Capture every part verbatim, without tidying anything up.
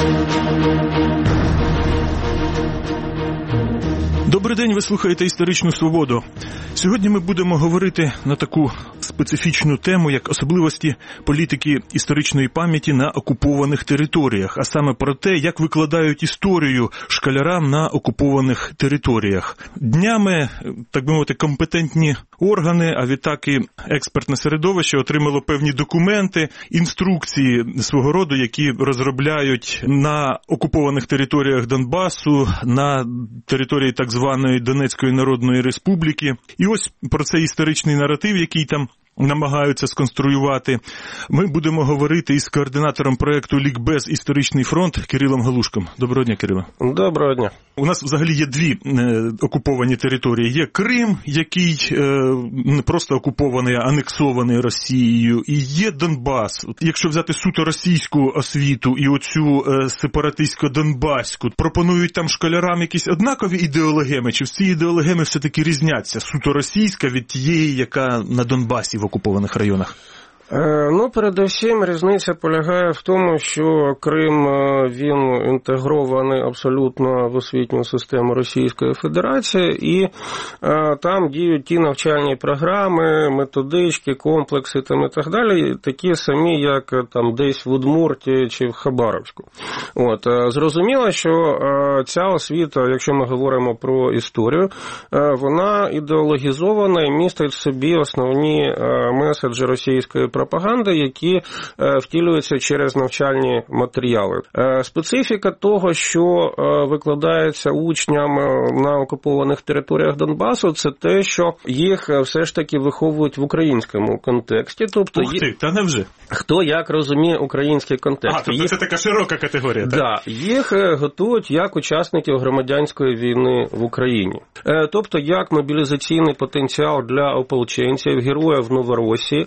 Добрий день, ви слухаєте «Історичну свободу». Сьогодні ми будемо говорити на таку специфічну тему, як особливості політики історичної пам'яті на окупованих територіях, а саме про те, як викладають історію школярам на окупованих територіях. Днями, так би мовити, компетентні органи, а відтак і експертне середовище отримало певні документи, інструкції свого роду, які розробляють на окупованих територіях Донбасу, на території так званої Донецької Народної Республіки. І ось про цей історичний наратив, який там намагаються сконструювати, ми будемо говорити із координатором проєкту «Лікбез. Історичний фронт» Кирилом Галушком. Доброго дня, Кирило. Доброго дня. У нас взагалі є дві е, окуповані території. Є Крим, який е, не просто окупований, а анексований Росією, і є Донбас. Якщо взяти суто російську освіту і оцю е, сепаратистсько-донбаську, пропонують там школярам якісь однакові ідеологеми, чи всі ідеологеми все-таки різняться? Суто російська від тієї, яка на Донбасі в окупованих районах? Ну, передусім, різниця полягає в тому, що Крим, він інтегрований абсолютно в освітню систему Російської Федерації, і а, там діють ті навчальні програми, методички, комплекси там, і так далі, такі самі, як там десь в Удмуртії чи в Хабаровську. От, зрозуміло, що а, ця освіта, якщо ми говоримо про історію, а, вона ідеологізована і містить в собі основні а, меседжі російської пропаганди, які втілюються через навчальні матеріали. Специфіка того, що викладається учням на окупованих територіях Донбасу, це те, що їх все ж таки виховують в українському контексті. Тобто, Ух ти, та невже? Хто як розуміє український контекст. А, тобто їх... це така широка категорія, так? Да, їх готують як учасників громадянської війни в Україні. Тобто, як мобілізаційний потенціал для ополченців, героїв Новоросії.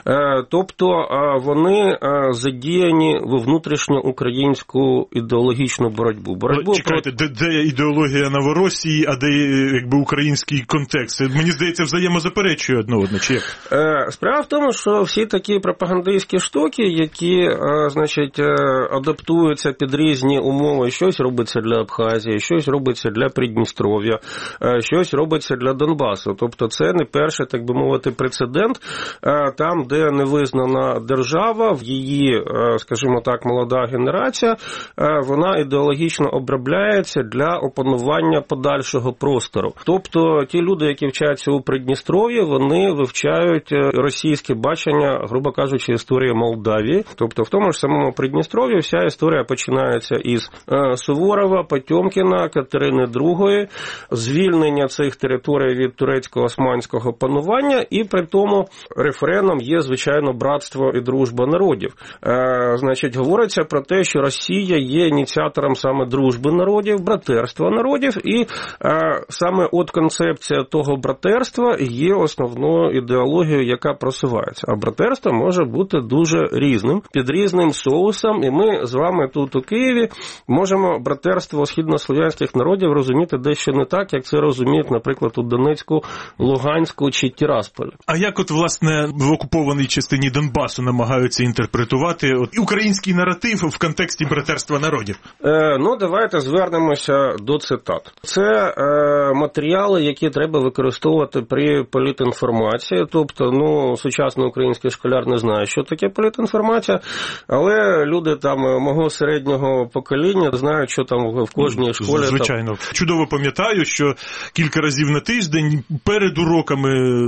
Тобто вони задіяні в внутрішньоукраїнську ідеологічну боротьбу. боротьбу Чекайте, про... де, де ідеологія Новоросії, а де якби український контекст? Мені здається, взаємозаперечує одне одне, чи як? Справа в тому, що всі такі пропагандистські штуки, які, значить, адаптуються під різні умови, щось робиться для Абхазії, щось робиться для Придністров'я, щось робиться для Донбасу. Тобто це не перший, так би мовити, прецедент, там, де не визнана держава, в її, скажімо так, молода генерація, вона ідеологічно обробляється для опанування подальшого простору. Тобто ті люди, які вчаться у Придністров'ї, вони вивчають російське бачення, грубо кажучи, історії Молдавії. Тобто в тому ж самому Придністров'ї вся історія починається із Суворова, Потьомкіна, Катерини другої, звільнення цих територій від турецько-османського панування, і при тому рефреном є, звичайно, братство і дружба народів. Е, значить, говориться про те, що Росія є ініціатором саме дружби народів, братерства народів, і е, саме от концепція того братерства є основною ідеологією, яка просувається. А братерство може бути дуже різним, під різним соусом, і ми з вами тут у Києві можемо братерство східнослов'янських народів розуміти дещо не так, як це розуміють, наприклад, у Донецьку, Луганську чи Тирасполі. А як от, власне, в окупованій частині Донбасу намагаються інтерпретувати от, український наратив в контексті братерства народів? Е, ну, давайте звернемося до цитат. Це е, матеріали, які треба використовувати при політінформації. Тобто, ну, сучасний український школяр не знає, що таке політінформація, але люди там мого середнього покоління знають, що там в кожній школі... Звичайно. Там... Чудово пам'ятаю, що кілька разів на тиждень перед уроками,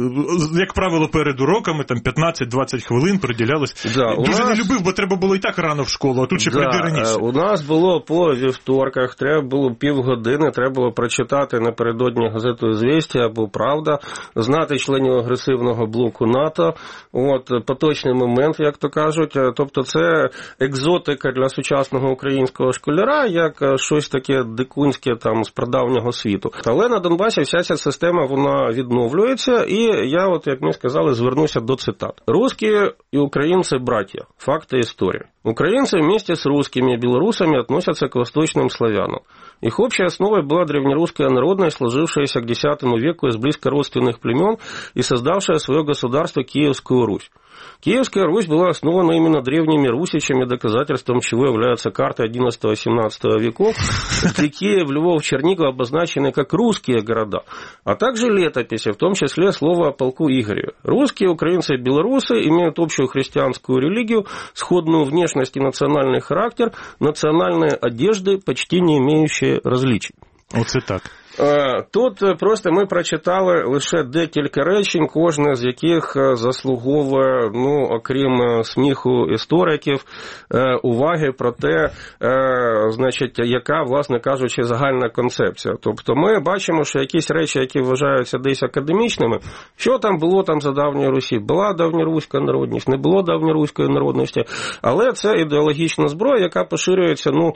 як правило, перед уроками, там п'ятнадцять-двадцять хвилин приділялось. Да, Дуже нас... не любив, бо треба було і так рано в школу, а тут ще да, прийди раніше. У нас було по вівторках, треба було півгодини, треба було прочитати напередодні газету «Звістя» або «Правда», знати членів агресивного блоку НАТО, от, поточний момент, як то кажуть. Тобто це екзотика для сучасного українського школяра, як щось таке дикунське там з прадавнього світу. Але на Донбасі вся ця система, вона відновлюється, і я, от, як ми сказали, звернуся до цитат. «Русські і українці – браття. Факти історії. Украинцы вместе с русскими и белорусами относятся к восточным славянам. Их общей основой была древнерусская народность, сложившаяся к десятому веку из близкородственных племен и создавшая свое государство Киевскую Русь. Киевская Русь была основана именно древними русичами, доказательством чего являются карты одиннадцатого-семнадцатого веков, где Киев, Львов, Чернигов обозначены как русские города, а также летописи, в том числе слово о полку Игореве. Русские, украинцы и белорусы имеют общую христианскую религию, сходную внешность и национальный характер, национальные одежды, почти не имеющие различий. Оце так. Тут просто ми прочитали лише декілька речень, кожне з яких заслуговує, ну, окрім сміху істориків, уваги про те, значить, яка, власне кажучи, загальна концепція. Тобто ми бачимо, що якісь речі, які вважаються десь академічними, що там було там за давньої Русі? Була давньоруська народність, не було давньоруської народності, але це ідеологічна зброя, яка поширюється, ну,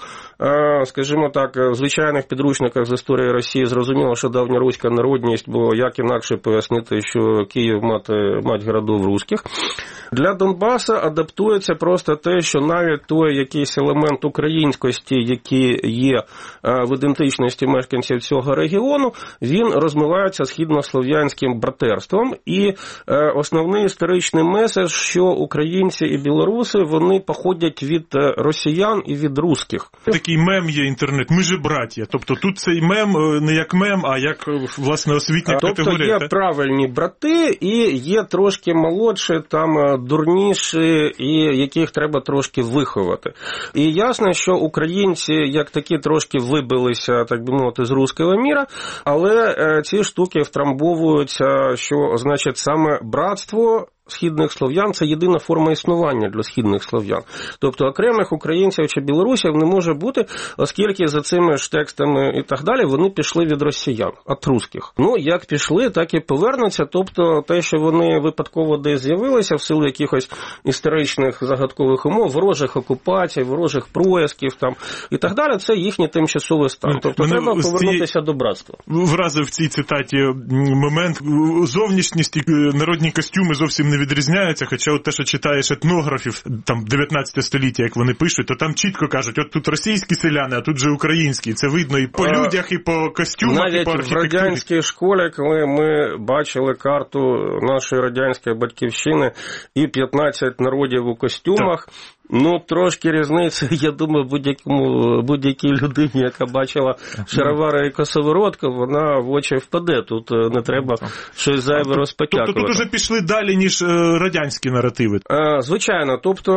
скажімо так, в звичайних підручниках з історії Росії. Зрозуміло, що давньоруська народність, бо як інакше пояснити, що Київ мати мать городів русських. Для Донбаса адаптується просто те, що навіть той якийсь елемент українськості, який є в ідентичності мешканців цього регіону, він розмивається східнослов'янським братерством. І основний історичний меседж, що українці і білоруси, вони походять від росіян і від русських. Такий мем є інтернет, ми же браття. Тобто тут цей мем не як мем, а як, власне, освітня тобто категорія. Тобто є правильні брати і є трошки молодші, там дурніші, і яких треба трошки виховати. І ясно, що українці як такі трошки вибилися, так би мовити, з руського міра, але ці штуки втрамбовуються, що, значить, саме братство східних слов'ян – це єдина форма існування для східних слов'ян. Тобто окремих українців чи білорусів не може бути, оскільки за цими ж текстами і так далі вони пішли від росіян, від русських. Ну, як пішли, так і повернуться. Тобто те, що вони випадково десь з'явилися в силу якихось історичних загадкових умов, ворожих окупацій, ворожих проїздів там і так далі, це їхній тимчасовий стан. Тобто мене треба повернутися ці... до братства. Вразив в цій цитаті момент. Зовнішність і народні костюми зовсім не відрізняються, хоча от те, що читаєш етнографів, там, дев'ятнадцяте століття, як вони пишуть, то там чітко кажуть, от тут російські селяни, а тут же українські. Це видно і по людях, і по костюмах, навіть і по архітектурі. Навіть в радянській школі, коли ми бачили карту нашої радянської батьківщини і п'ятнадцять народів у костюмах, так. Ну, трошки різниця, я думаю, будь-якому, будь-якій людині, яка бачила шаровари і косоворотку, вона в очі впаде. Тут не треба щось зайве розпотякувати. Тобто тут уже пішли далі, ніж радянські наративи? Звичайно. Тобто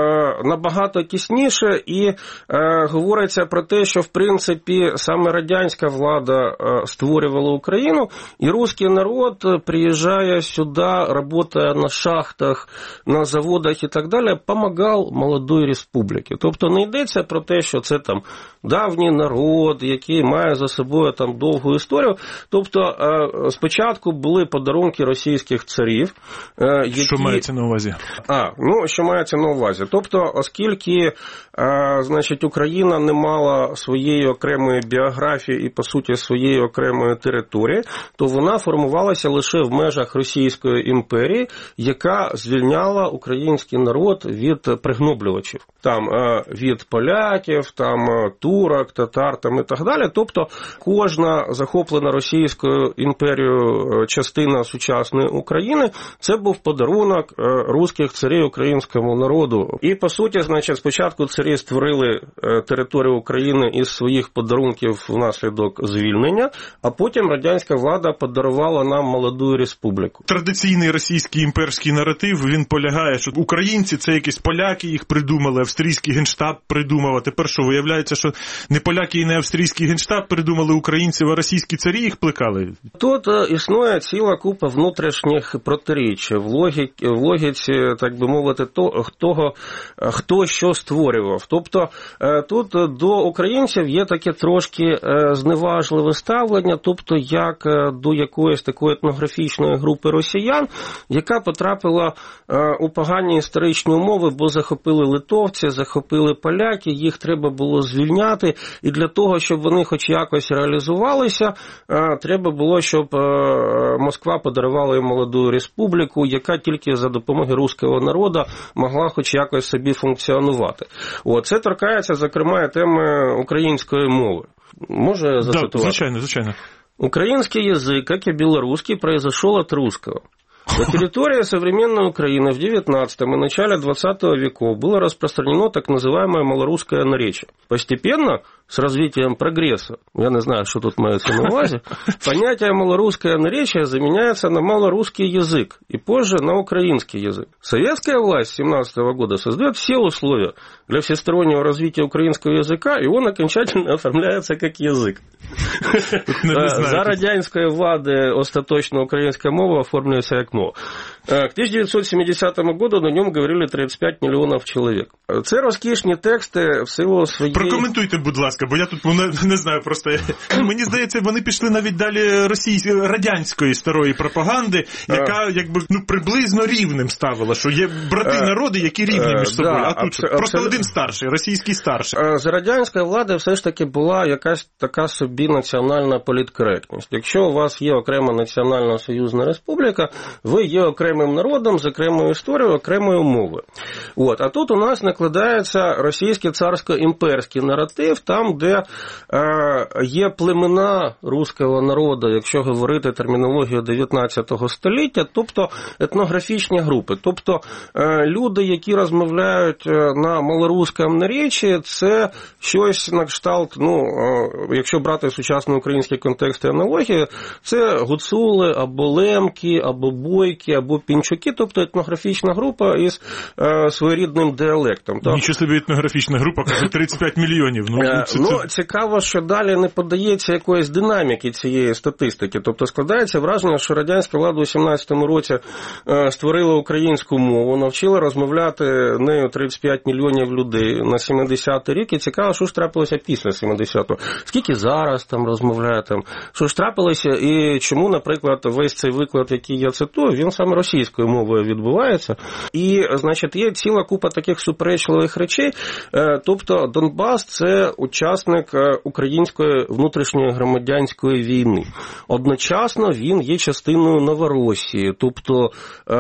набагато тісніше і говориться про те, що, в принципі, саме радянська влада створювала Україну, і русський народ приїжджає сюди, працює на шахтах, на заводах і так далі, допомагав молодої республіки. Тобто не йдеться про те, що це там давній народ, який має за собою там довгу історію. Тобто спочатку були подарунки російських царів. Які... Що мається на увазі? А, ну, що мається на увазі. Тобто, оскільки, значить, Україна не мала своєї окремої біографії і, по суті, своєї окремої території, то вона формувалася лише в межах Російської імперії, яка звільняла український народ від пригнобленості. Там від поляків, там турок, татар там і так далі. Тобто кожна захоплена Російською імперією частина сучасної України – це був подарунок руських царів українському народу. І, по суті, значить, спочатку царі створили територію України із своїх подарунків внаслідок звільнення, а потім радянська влада подарувала нам молоду республіку. Традиційний російський імперський наратив, він полягає, що українці – це якісь поляки, їх придумали, австрійський генштаб придумав. А тепер що, виявляється, що не поляки і не австрійський генштаб придумали українців, а російські царі їх плекали? Тут існує ціла купа внутрішніх протиріч в логіці, в логіці, так би мовити, того, хто що створював. Тобто тут до українців є таке трошки зневажливе ставлення, тобто як до якоїсь такої етнографічної групи росіян, яка потрапила у погані історичні умови, бо захопила захопили литовці, захопили поляки, їх треба було звільняти, і для того, щоб вони хоч якось реалізувалися, треба було, щоб Москва подарувала їм молоду республіку, яка тільки за допомогою руського народу могла хоч якось собі функціонувати. О, це торкається, зокрема, теми української мови. Може зацитувати? Да, звичайно, звичайно. Украинский язык, как и белорусский, произошел от русского. На территории современной Украины в девятнадцатом и начале двадцатого веков было распространено так называемое малорусское наречие. Постепенно, с развитием прогресса, я не знаю, что тут мається на увазі, понятие малорусское наречие заменяется на малорусский язык и позже на украинский язык. Советская власть семнадцатого года создает все условия для всестороннего развития украинского языка, и он окончательно оформляется как язык. За радянської влади остаточно українська мова оформлюється як мова. К тисяча дев'ятсот сімдесятому году на ньому говорили тридцять п'ять мільйонів чоловік. Це розкішні тексти в силу своєї... Прокоментуйте, будь ласка, бо я тут не, не знаю просто. Мені здається, вони пішли навіть далі російської, радянської старої пропаганди, яка якби ну, приблизно рівним ставила, що є брати народи, які рівні між собою, да, а тут абсолютно. Просто один старший, російський старший. За радянської влади все ж таки була якась така собі національна політкоректність. Якщо у вас є окрема національна союзна республіка, ви є окремим народом з окремою історією, окремою мовою. От. А тут у нас накладається російський царсько-імперський наратив, там, де е, є племена руського народу, якщо говорити термінологію дев'ятнадцятого століття, тобто етнографічні групи. Тобто е, люди, які розмовляють на малоруському наречі, це щось на кшталт, ну, е, якщо брати сучасний український контекст і аналогію, це гуцули, або лемки, або бойки, або пінчуки, тобто етнографічна група із е, своєрідним діалектом. Нічого собі етнографічна група, каже, тридцять п'ять мільйонів. Ну, е, це, ну, це... цікаво, що далі не подається якоїсь динаміки цієї статистики. Тобто складається враження, що радянська влада у сімнадцятому році е, створила українську мову, навчила розмовляти нею тридцять п'ять мільйонів людей на сімдесятий рік. І цікаво, що ж трапилося після сімдесятого. Скільки зараз там розмовляє, там, що ж трапилося і чому, наприклад, весь цей виклад, який я цитую, він саме російською мовою відбувається. І, значить, є ціла купа таких суперечливих речей. Тобто Донбас – це учасник української внутрішньої громадянської війни. Одночасно він є частиною Новоросії, тобто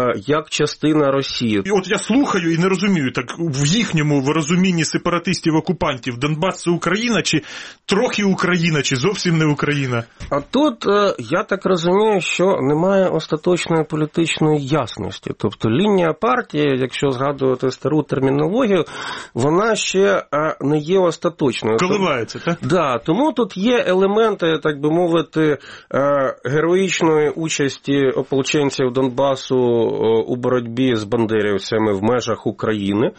як частина Росії. І от я слухаю і не розумію, так в їхньому розумінні сепаратистів-окупантів Донбас – це Україна, чи трохи Україна, чи зовсім не Україна? А тут, я так розумію, що немає остаточної політичної ясності. Тобто лінія партії, якщо згадувати стару термінологію, вона ще не є остаточною. Коливається, так? Да, тому тут є елементи, так би мовити, героїчної участі ополченців Донбасу у боротьбі з бандерівцями в межах України,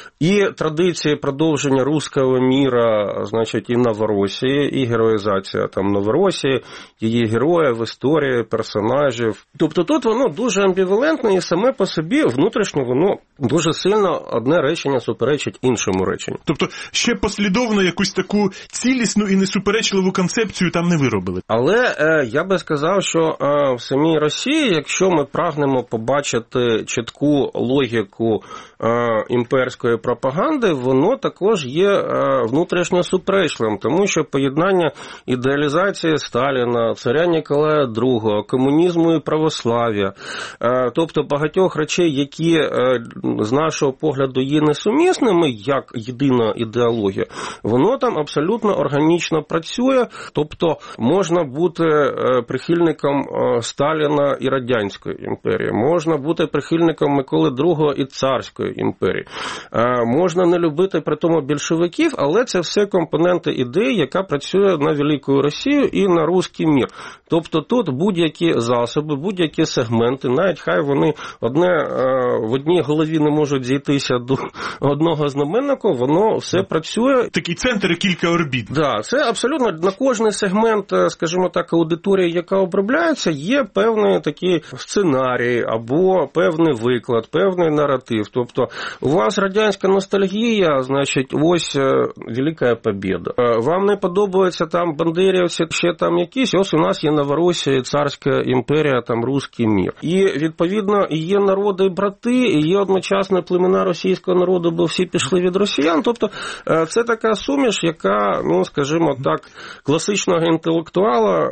і традиції продовження руського міра, значить, і Новоросії, і героїзація там Новоросії, її героїв, історії, персонажів. Тобто тут воно дуже амбівалентне і саме по собі внутрішньо воно дуже сильно одне речення суперечить іншому реченню. Тобто ще послідовно якусь таку цілісну і несуперечливу концепцію там не виробили. Але е, я би сказав, що е, в самій Росії, якщо ми прагнемо побачити чітку логіку е, імперської пропаганди, воно також є е, внутрішньо суперечливим, тому що поєднання ідеалізації Сталіна, царя Ніколая другого, комунізму і православ'я, е, тобто багатьох речей, які е, з нашого погляду є несумісними, як єдина ідеологія, воно там абсолютно органічно працює, тобто можна бути е, прихильником е, Сталіна і Радянської імперії, можна бути прихильником Миколи другого і Царської імперії, е, можна не любити при тому більшовиків, але це все компоненти ідеї, яка працює на Велику Росію і на руський мір. Тобто тут будь-які засоби, будь-які сегменти, навіть хай вони одне е, в одній голові не можуть зійтися до одного знаменника, воно все працює. Такий центр і кілька орбіт. Да, це абсолютно на кожний сегмент, скажімо так, аудиторії, яка обробляється, є певний такий сценарій або певний виклад, певний наратив. Тобто у вас радянська ностальгія, значить, ось Велика Побєда. Вам не подобаються там бандерівці, ще там якісь, ось у нас є Новоросія, Царська імперія, там Руський мір. І, відповідно, і є народи брати, і є одночасно племена російського народу, бо всі пішли від росіян. Тобто це така суміш, яка, ну, скажімо так, класичного інтелектуала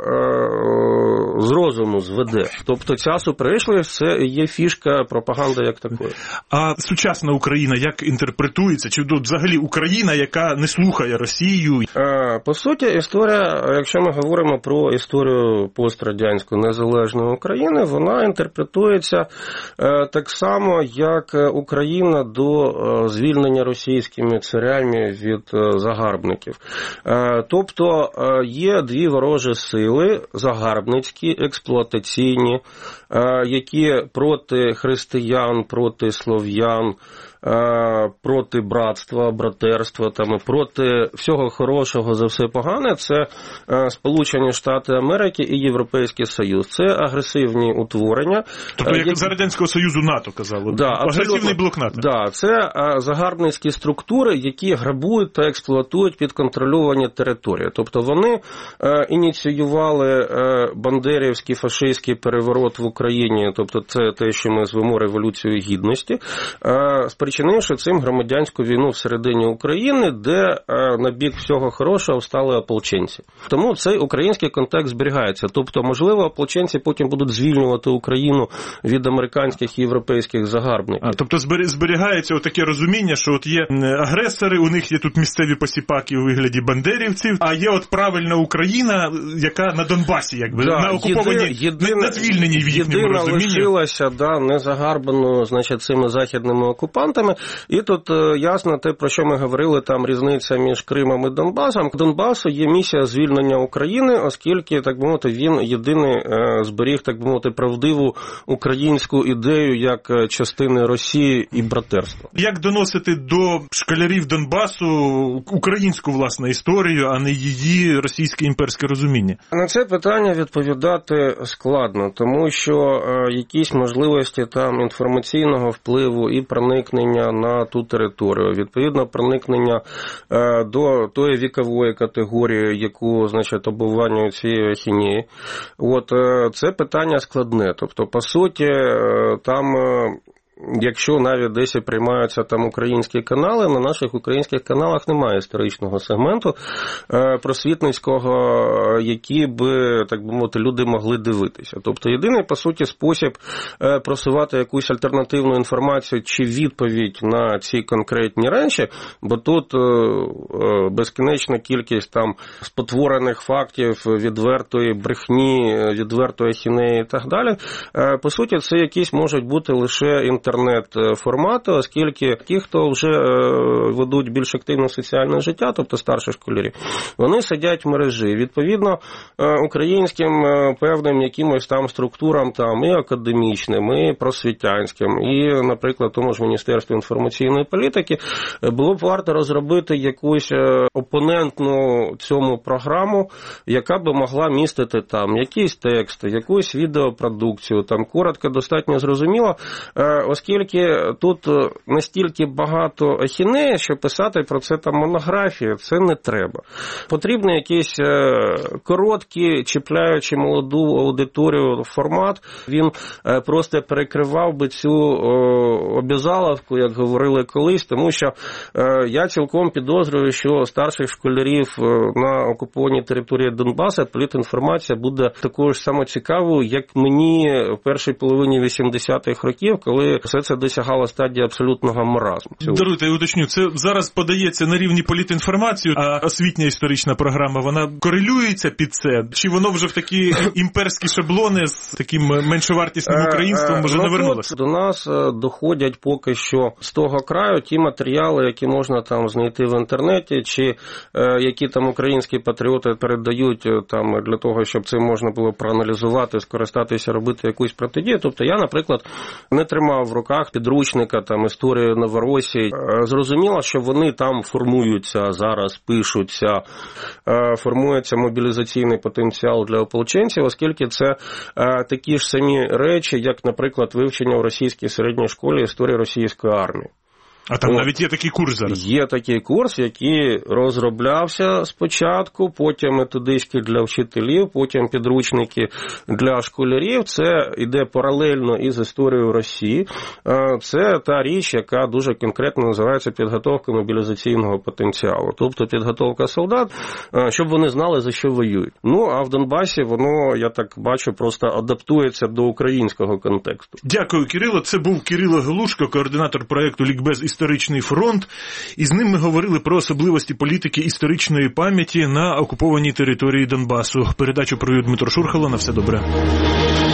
з розуму зведе. Тобто ця суперечливість – це є фішка пропаганди як такої. А сучасна Україна як інтерпретується? Чи взагалі Україна, яка не слухає Росію? По суті, історія, якщо ми говоримо про історію пострадянської незалежної України, вона інтерпретується так само, як Україна до звільнення російськими царями від загарбників. Тобто є дві ворожі сили, загарбницькі, експлуатаційні, які проти християн, проти слов'ян, проти братства, братерства, там, проти всього хорошого за все погане, це Сполучені Штати Америки і Європейський Союз. Це агресивні утворення. Тобто, як які... за Радянського Союзу НАТО казали? Да, агресивний блок НАТО. Да, це загарбницькі структури, які грабують та експлуатують підконтрольовані території. Тобто вони ініціювали бандерівський фашистський переворот в Україні, тобто це те, що ми звемо Революцією Гідності, спричинивши цим громадянську війну всередині України, де на бік всього хорошого встали ополченці. Тому цей український контекст зберігається. Тобто, можливо, ополченці потім будуть звільнювати Україну від американських і європейських загарбників. А, тобто зберігається таке розуміння, що от є агресори, у них є тут місцеві посіпаки у вигляді бандерівців, а є от правильна Україна, яка на Донбасі, якби, да, на окупованій, єдина, на звільненій в їхньому розумінні. Єдина лишилася, да, не загарбаною, значить, цими західними окупантами. І тут ясно те, про що ми говорили, там різниця між Кримом і Донбасом. Донбасу є місія звільнення України, оскільки, так би мовити, він єдиний зберіг, так би мовити, правдиву українську ідею як частини Росії і братерства. Як доносити до школярів Донбасу українську, власне, історію, а не її російське імперське розуміння? На це питання відповідати складно, тому що якісь можливості там інформаційного впливу і проникнення на ту територію, відповідно проникнення до тої вікової категорії, яку, значить, обговорюють цієї ахінеї. От це питання складне. Тобто, по суті, там, якщо навіть десь приймаються там українські канали, на наших українських каналах немає історичного сегменту просвітницького, який би, так би мовити, люди могли дивитися. Тобто, єдиний, по суті, спосіб просувати якусь альтернативну інформацію чи відповідь на ці конкретні речі, бо тут безкінечна кількість там спотворених фактів, відвертої брехні, відвертої ахінеї і так далі. По суті, це якісь можуть бути лише інтернет-формати, оскільки ті, хто вже ведуть більш активне соціальне життя, тобто старші школярі, вони сидять в мережі. Відповідно, українським певним якимось там структурам, там і академічним, і просвітянським, і, наприклад, тому ж Міністерству інформаційної політики було б варто розробити якусь опонентну цьому програму, яка би могла містити там якісь тексти, якусь відеопродукцію, там коротко, достатньо зрозуміло, оскільки тут настільки багато ахінеї, що писати про це там монографії, це не треба. Потрібний якийсь короткий, чіпляючи молоду аудиторію формат, він просто перекривав би цю обязаловку, як говорили колись, тому що я цілком підозрюю, що старших школярів на окупованій території Донбасу політінформація буде такою ж самоцікавою, як мені в першій половині вісімдесятих років, коли все це досягало стадії абсолютного маразму. Даруйте, я уточню, це зараз подається на рівні політінформацію, а освітня історична програма, вона корелюється під це? Чи воно вже в такі імперські шаблони з таким меншовартісним українством може не вернулося? До нас доходять поки що з того краю ті матеріали, які можна там знайти в інтернеті, чи які там українські патріоти передають там для того, щоб це можна було проаналізувати, скористатися, робити якусь протидію. Тобто я, наприклад, не тримав в руках підручника там історії Новоросії. Зрозуміло, що вони там формуються зараз, пишуться, формується мобілізаційний потенціал для ополченців, оскільки це такі ж самі речі, як, наприклад, вивчення в російській середній школі історії російської армії. А там О, навіть є такий курс зараз? Є такий курс, який розроблявся спочатку, потім методички для вчителів, потім підручники для школярів. Це йде паралельно із історією Росії. Це та річ, яка дуже конкретно називається підготовка мобілізаційного потенціалу. Тобто підготовка солдат, щоб вони знали, за що воюють. Ну, а в Донбасі воно, я так бачу, просто адаптується до українського контексту. Дякую, Кирило. Це був Кирило Галушко, координатор проєкту «Лікбез. Історичний фронт». І з ним ми говорили про особливості політики історичної пам'яті на окупованій території Донбасу. Передачу провів Дмитро Шурхало. На все добре.